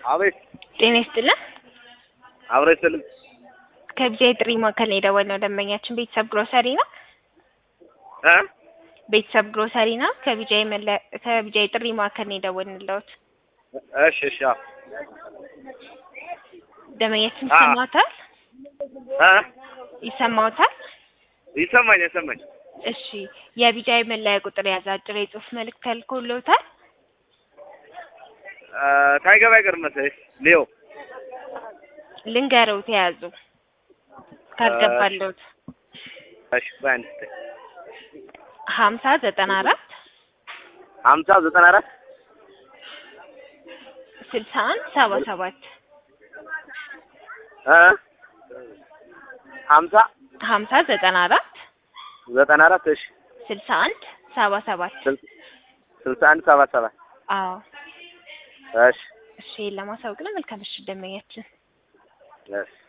አቤት ጤና ይስጥልን። አብረስልም ከቢጃይ ጥሪ ማዕከል ነው የደወልነው። ደንበኛችን ቤተሰብ ግሮሰሪ ነው። ቤተሰብ ግሮሰሪ ነው። ከቢጃይ ጥሪ ማዕከል ነው የደወልንልዎት። እሺ እሺ። ደንበኛችን ይሰማዎታል? ይሰማዎታል? ይሰማኝ። እሺ። የቢጃይ መለያ ቁጥር ያዘ አጭር የጽሁፍ መልእክት ተልኮልዎታል? ታይገባ አይቀርም መሰለኝ ሊዮ ልንገረው ተያዙ ካልገባለሁት። እሺ ባንድ 5094 5094 6177 5094 94 እሺ 6177 6177 አዎ እሺ እሺ። ለማሳወቅ ነው። መልካም እሺ ደንበኛችን እሺ